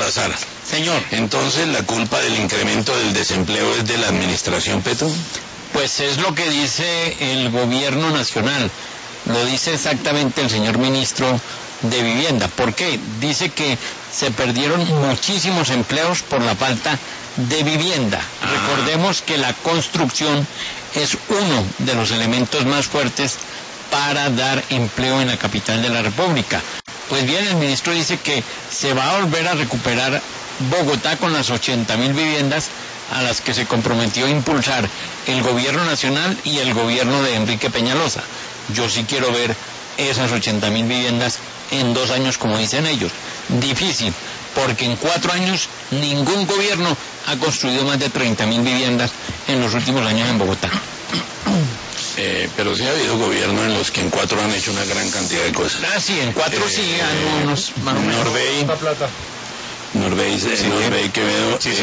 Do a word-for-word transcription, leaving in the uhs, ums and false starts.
Salazar. Señor. Entonces, ¿la culpa del incremento del desempleo es de la administración Petro? Pues es lo que dice el gobierno nacional. Lo dice exactamente el señor ministro de Vivienda. ¿Por qué? Dice que se perdieron muchísimos empleos por la falta de vivienda. Ah. Recordemos que la construcción es uno de los elementos más fuertes para dar empleo en la capital de la República. Pues bien, el ministro dice que se va a volver a recuperar Bogotá con las ochenta mil viviendas a las que se comprometió a impulsar el gobierno nacional y el gobierno de Enrique Peñalosa. Yo sí quiero ver esas ochenta mil viviendas en dos años, como dicen ellos. Difícil, porque en cuatro años ningún gobierno ha construido más de treinta mil viviendas en los últimos años en Bogotá. Eh, pero sí ha habido gobiernos en los que en cuatro han hecho una gran cantidad de cosas. Ah, sí, en cuatro eh, sí, eh, unos más o menos. Norbey, Norbey, sí, Norbey Quevedo. Sí, sí.